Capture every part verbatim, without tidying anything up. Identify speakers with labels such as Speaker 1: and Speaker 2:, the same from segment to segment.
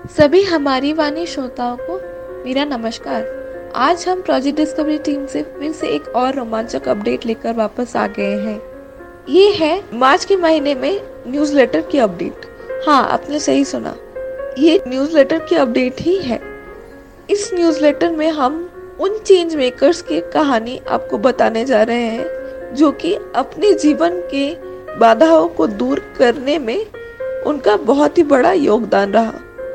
Speaker 1: सभी हमारी वाणी श्रोताओं को मेरा नमस्कार। आज हम प्रोजेक्ट डिस्कवरी टीम से फिर से एक और रोमांचक अपडेट लेकर वापस आ गए हैं। ये है मार्च के महीने में न्यूज़लेटर की अपडेट। हाँ, आपने सही सुना, ये न्यूज़लेटर की अपडेट ही है। इस न्यूज़लेटर में हम उन चेंज मेकर्स की कहानी आपको बताने जा रहे हैं जो कि अपने जीवन के बाधाओं को दूर करने में उनका बहुत ही बड़ा योगदान रहा।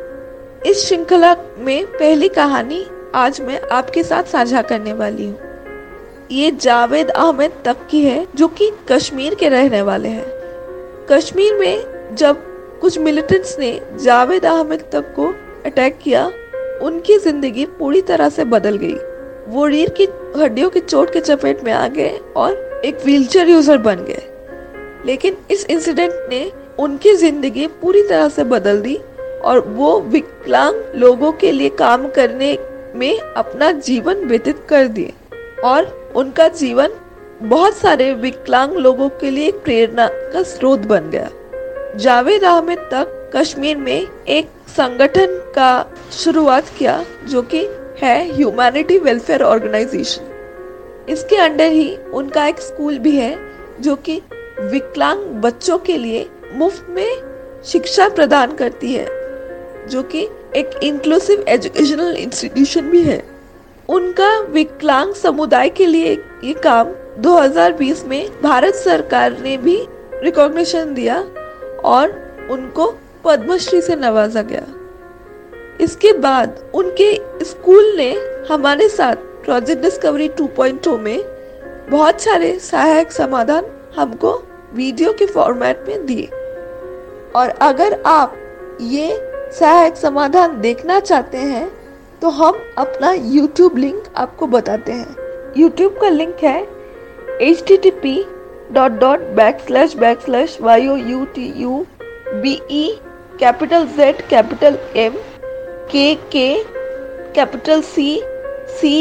Speaker 1: इस श्रृंखला में पहली कहानी आज मैं आपके साथ साझा करने वाली हूँ। ये जावेद अहमद तक की है जो कि कश्मीर के रहने वाले हैं। कश्मीर में जब कुछ मिलिटेंट्स ने जावेद अहमद तक को अटैक किया, उनकी जिंदगी पूरी तरह से बदल गई। वो रीढ़ की हड्डियों की चोट के चपेट में आ गए और एक व्हीलचेयर यूजर बन गए। लेकिन इस इंसिडेंट ने उनकी जिंदगी पूरी तरह से बदल दी और वो विकलांग लोगों के लिए काम करने में अपना जीवन व्यतीत कर दिए और उनका जीवन बहुत सारे विकलांग लोगों के लिए प्रेरणा का स्रोत बन गया। जावेद अहमद तक कश्मीर में एक संगठन का शुरुआत किया जो कि है ह्यूमैनिटी वेलफेयर ऑर्गेनाइजेशन। इसके अंडर ही उनका एक स्कूल भी है जो कि विकलांग बच्चों के लिए मुफ्त में शिक्षा प्रदान करती है, जो कि एक इंक्लूसिव एजुकेशनल इंस्टीट्यूशन भी है। उनका विकलांग समुदाय के लिए ये काम दो हज़ार बीस में भारत सरकार ने भी रिकॉग्निशन दिया और उनको पद्मश्री से नवाजा गया। इसके बाद उनके स्कूल ने हमारे साथ project discovery two point O में बहुत सारे सहायक समाधान हमको वीडियो के फॉर्मेट में दिए। और अगर आप ये सहायक समाधान देखना चाहते हैं तो हम अपना यूट्यूब लिंक आपको बताते हैं। यूट्यूब का लिंक है H T T P dot dot back slash back slash Y O U T U B E capital Z capital M K K capital C C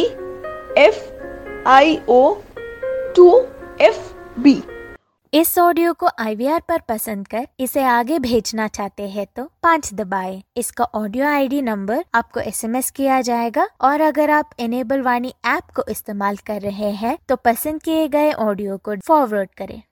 Speaker 1: F I O two F B.
Speaker 2: इस audio को I we are पर पसंद कर इसे आगे भेजना चाहते हैं तो पाँच दबाएं। इसका ऑडियो आई डी नंबर आपको एस एम एस किया जाएगा और अगर आप इनेबल वाणी ऐप को इस्तेमाल कर रहे हैं तो पसंद किए गए ऑडियो को फॉरवर्ड करें।